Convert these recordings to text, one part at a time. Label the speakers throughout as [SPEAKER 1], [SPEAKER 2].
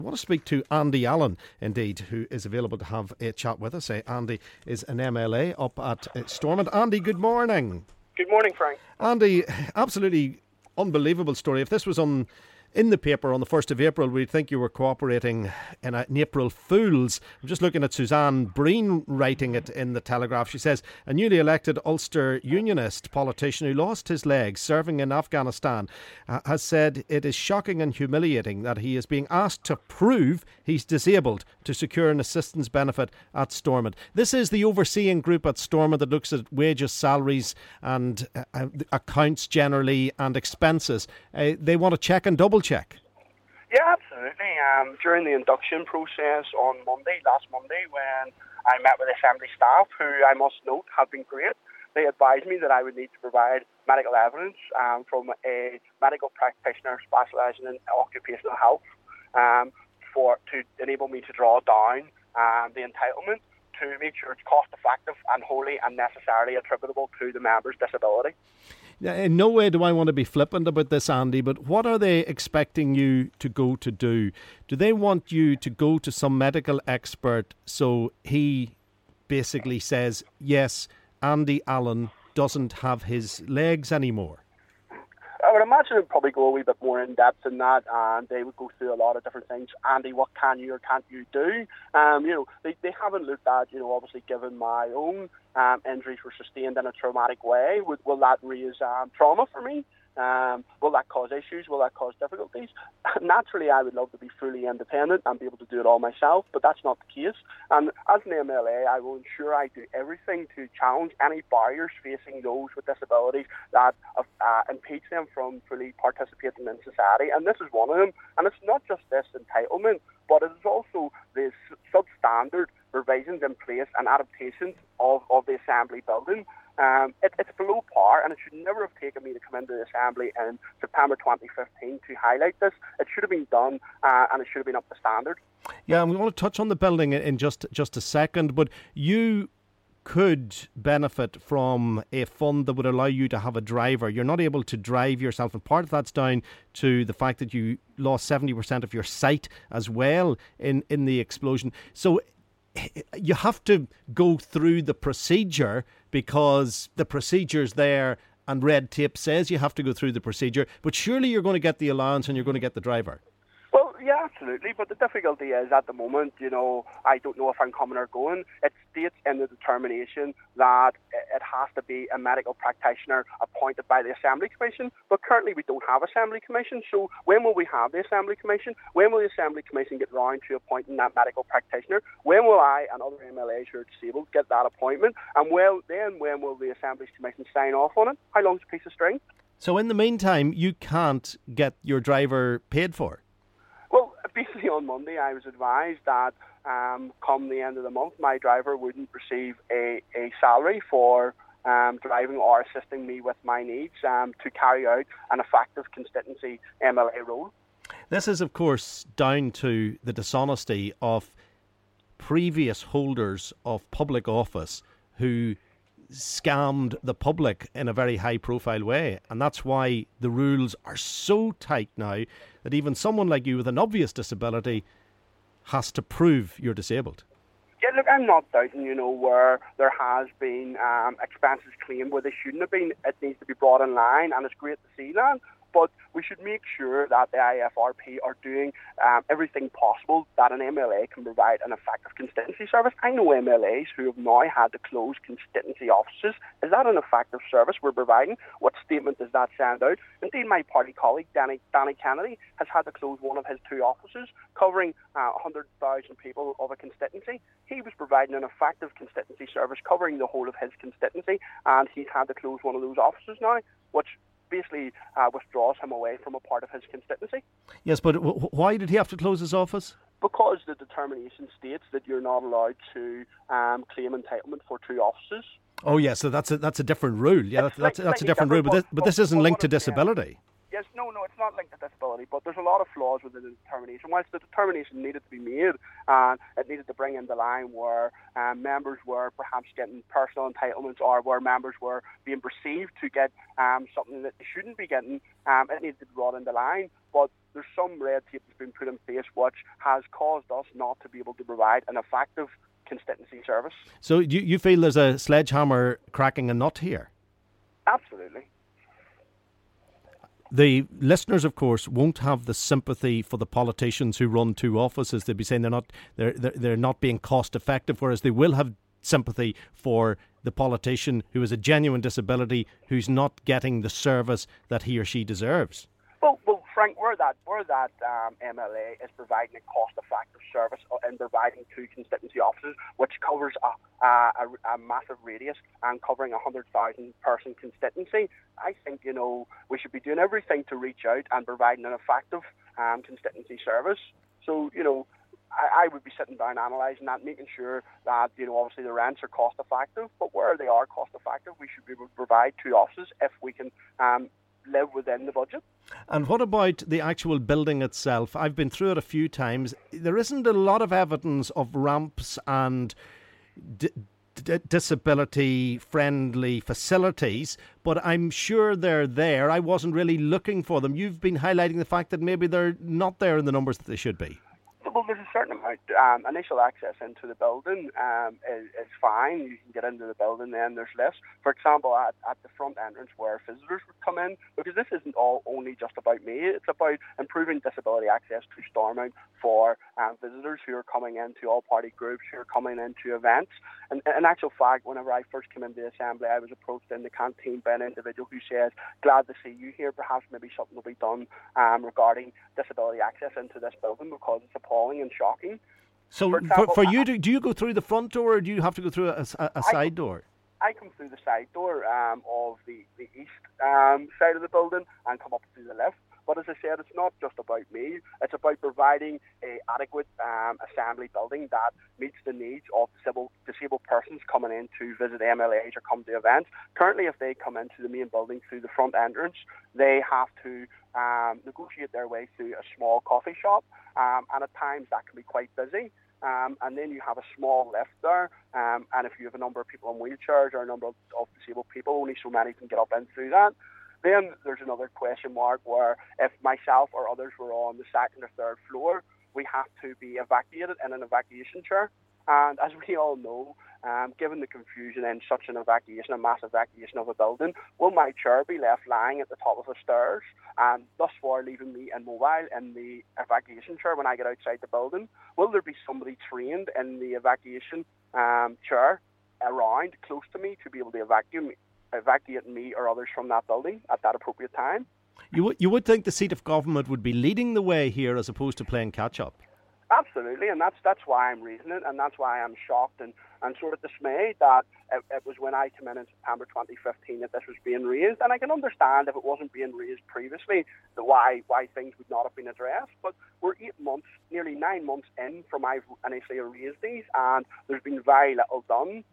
[SPEAKER 1] I want to speak to Andy Allen, indeed, who is available to have a chat with us. Andy is an MLA up at Stormont. Andy, good morning.
[SPEAKER 2] Good morning, Frank.
[SPEAKER 1] Andy, absolutely unbelievable story. If this was in the paper on the 1st of April, we'd think you were cooperating in an April Fool's. I'm just looking at Suzanne Breen writing it in the Telegraph. She says, a newly elected Ulster Unionist politician who lost his legs serving in Afghanistan has said it is shocking and humiliating that he is being asked to prove he's disabled to secure an assistance benefit at Stormont. This is the overseeing group at Stormont that looks at wages, salaries and accounts generally and expenses. They want to check and double check.
[SPEAKER 2] Yeah, absolutely. During the induction process on last Monday, when I met with Assembly staff, who I must note have been great, they advised me that I would need to provide medical evidence from a medical practitioner specialising in occupational health to enable me to draw down the entitlement to make sure it's cost effective and wholly and necessarily attributable to the member's disability.
[SPEAKER 1] In no way do I want to be flippant about this, Andy, but what are they expecting you to go to do? Do they want you to go to some medical expert so he basically says, yes, Andy Allen doesn't have his legs anymore?
[SPEAKER 2] I would imagine it would probably go a wee bit more in depth than that, and they would go through a lot of different things. Andy, what can you or can't you do? They haven't looked at, obviously given my own injuries were sustained in a traumatic way, will that raise trauma for me? Will that cause issues? Will that cause difficulties? Naturally, I would love to be fully independent and be able to do it all myself, but that's not the case. And as an MLA, I will ensure I do everything to challenge any barriers facing those with disabilities that impede them from fully participating in society. And this is one of them. And it's not just this entitlement, but it is also the substandard provisions in place and adaptations of the Assembly building. It's below par, and it should never have taken me to come into the Assembly in September 2015 to highlight this. It should have been done, and it should have been up to standard.
[SPEAKER 1] Yeah, and we want to touch on the building in just a second, but you could benefit from a fund that would allow you to have a driver. You're not able to drive yourself, and part of that's down to the fact that you lost 70% of your sight as well in the explosion. So you have to go through the procedure because the procedure's there and red tape says you have to go through the procedure, but surely you're going to get the allowance and you're going to get the driver.
[SPEAKER 2] Well, yeah, absolutely, but the difficulty is at the moment, I don't know if I'm coming or going. It states in the determination that it has to be a medical practitioner appointed by the Assembly Commission, but currently we don't have Assembly Commission, so when will we have the Assembly Commission? When will the Assembly Commission get round to appointing that medical practitioner? When will I and other MLAs who are disabled get that appointment? And when will the Assembly Commission sign off on it? How long's a piece of string?
[SPEAKER 1] So in the meantime, you can't get your driver paid for?
[SPEAKER 2] Well, basically on Monday I was advised that come the end of the month my driver wouldn't receive a salary for driving or assisting me with my needs to carry out an effective constituency MLA role.
[SPEAKER 1] This is of course down to the dishonesty of previous holders of public office who scammed the public in a very high profile way, and that's why the rules are so tight now that even someone like you with an obvious disability has to prove you're disabled.
[SPEAKER 2] Yeah, look, I'm not doubting, where there has been expenses claimed where they shouldn't have been. It needs to be brought in line, and it's great to see that. But we should make sure that the IFRP are doing everything possible that an MLA can provide an effective constituency service. I know MLAs who have now had to close constituency offices. Is that an effective service we're providing? What statement does that send out? Indeed, my party colleague, Danny Kennedy, has had to close one of his two offices, covering 100,000 people of a constituency. He was providing an effective constituency service covering the whole of his constituency, and he's had to close one of those offices now, which basically withdraws him away from a part of his constituency.
[SPEAKER 1] Yes, but why did he have to close his office?
[SPEAKER 2] Because the determination states that you're not allowed to claim entitlement for two offices.
[SPEAKER 1] Oh, yeah, so that's a different rule. Yeah, that's a different rule, but this isn't linked to disability.
[SPEAKER 2] Yes, no, it's not linked to disability, but there's a lot of flaws within the determination. Whilst the determination needed to be made, and it needed to bring in the line where members were perhaps getting personal entitlements or where members were being perceived to get something that they shouldn't be getting, it needed to be brought in the line. But there's some red tape that's been put in place which has caused us not to be able to provide an effective constituency service.
[SPEAKER 1] So you feel there's a sledgehammer cracking a nut here?
[SPEAKER 2] Absolutely.
[SPEAKER 1] The listeners, of course, won't have the sympathy for the politicians who run two offices. They'll be saying they're not being cost effective, whereas they will have sympathy for the politician who has a genuine disability, who's not getting the service that he or she deserves.
[SPEAKER 2] Well, Frank, where that MLA is providing a cost-effective service in providing two constituency offices, which covers a massive radius and covering a 100,000 person constituency, I think we should be doing everything to reach out and providing an effective constituency service. So I would be sitting down analysing that, making sure that obviously the rents are cost-effective, but where they are cost-effective, we should be able to provide two offices if we can live within the budget.
[SPEAKER 1] And what about the actual building itself? I've been through it a few times. There isn't a lot of evidence of ramps and disability-friendly facilities, but I'm sure they're there. I wasn't really looking for them. You've been highlighting the fact that maybe they're not there in the numbers that they should be.
[SPEAKER 2] Well, there's a certain amount. Initial access into the building is fine. You can get into the building, then there's less. For example, at the front entrance where visitors would come in, because this isn't only just about me. It's about improving disability access to Stormont for visitors who are coming into all-party groups, who are coming into events. And in actual fact, whenever I first came into the Assembly, I was approached in the canteen by an individual who says, "Glad to see you here. Perhaps maybe something will be done regarding disability access into this building because it's appalling and shocking."
[SPEAKER 1] So for example, for you, do you go through the front door or do you have to go through a side door?
[SPEAKER 2] I come through the side door of the east side of the building and come up through the left. But as I said, it's not just about me. It's about providing an adequate assembly building that meets the needs of disabled persons coming in to visit MLAs or come to events. Currently, if they come into the main building through the front entrance, they have to negotiate their way through a small coffee shop, and at times that can be quite busy. And then you have a small lift there, and if you have a number of people in wheelchairs or a number of disabled people, only so many can get up in through that. Then there's another question mark where if myself or others were on the second or third floor, we have to be evacuated in an evacuation chair. And as we all know, given the confusion in such an evacuation, a mass evacuation of a building, will my chair be left lying at the top of the stairs and thus far leaving me immobile in the evacuation chair when I get outside the building? Will there be somebody trained in the evacuation chair around close to me to be able to evacuate me or others from that building at that appropriate time?
[SPEAKER 1] You would think the seat of government would be leading the way here as opposed to playing catch-up.
[SPEAKER 2] Absolutely, and that's why I'm raising it, and that's why I'm shocked and sort of dismayed that it was when I came in September 2015 that this was being raised. And I can understand if it wasn't being raised previously, why things would not have been addressed. But we're 8 months, nearly 9 months in from I've initially raised these, and there's been very little done.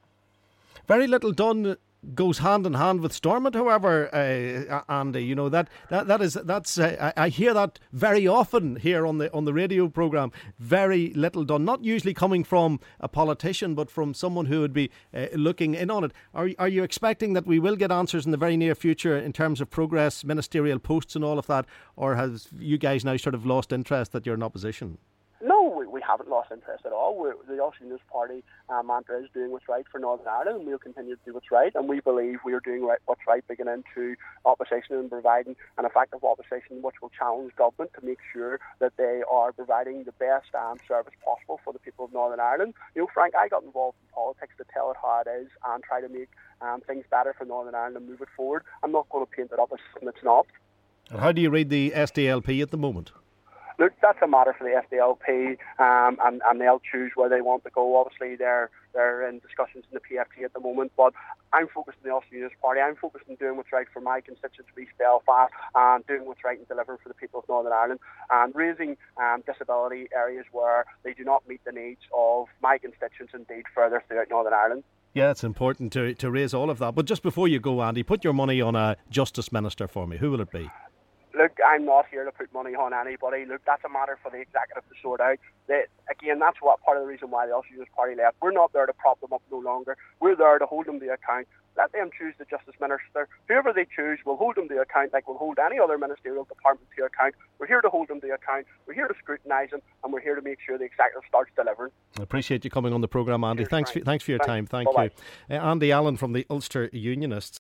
[SPEAKER 2] Very little done
[SPEAKER 1] goes hand in hand with Stormont, however, Andy. That's I hear that very often here on the radio programme. Very little done, not usually coming from a politician, but from someone who would be looking in on it. Are you expecting that we will get answers in the very near future in terms of progress, ministerial posts and all of that, or has you guys now sort of lost interest that you're in opposition?
[SPEAKER 2] No, we haven't lost interest at all. The Ulster Unionist Party mantra is doing what's right for Northern Ireland, and we'll continue to do what's right. And we believe we are doing what's right, beginning into opposition and providing an effective opposition which will challenge government to make sure that they are providing the best service possible for the people of Northern Ireland. Frank, I got involved in politics to tell it how it is and try to make things better for Northern Ireland and move it forward. I'm not going to paint it up as something it's not.
[SPEAKER 1] And how do you read the SDLP at the moment?
[SPEAKER 2] Look, that's a matter for the SDLP, and they'll choose where they want to go. Obviously, they're in discussions in the PFT at the moment, but I'm focused on the Ulster Unionist Party. I'm focused on doing what's right for my constituents of East Belfast and doing what's right and delivering for the people of Northern Ireland and raising disability areas where they do not meet the needs of my constituents, indeed further throughout Northern Ireland.
[SPEAKER 1] Yeah, it's important to raise all of that. But just before you go, Andy, put your money on a Justice Minister for me. Who will it be?
[SPEAKER 2] Look, I'm not here to put money on anybody. Look, that's a matter for the executive to sort out. A again, that's what part of the reason why the Ulster Unionist Party left. We're not there to prop them up no longer. We're there to hold them to account. Let them choose the Justice Minister. Whoever they choose, we'll hold them to account like we'll hold any other ministerial department to account. We're here to hold them to account. We're here to scrutinise them, and we're here to make sure the Executive starts delivering. I
[SPEAKER 1] appreciate you coming on the programme, Andy. Thanks for your time. Thank you. Andy Allen from the Ulster Unionists.